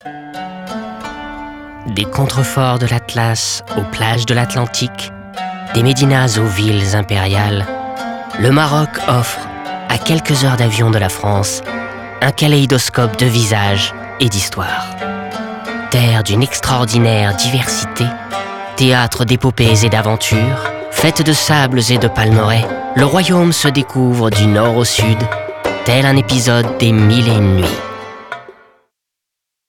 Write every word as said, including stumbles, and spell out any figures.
Des contreforts de l'Atlas aux plages de l'Atlantique, des médinas aux villes impériales, le Maroc offre, à quelques heures d'avion de la France, un kaléidoscope de visages et d'histoires. Terre d'une extraordinaire diversité, théâtre d'épopées et d'aventures, fête de sables et de palmeraies, le royaume se découvre du nord au sud, tel un épisode des Mille et une nuits.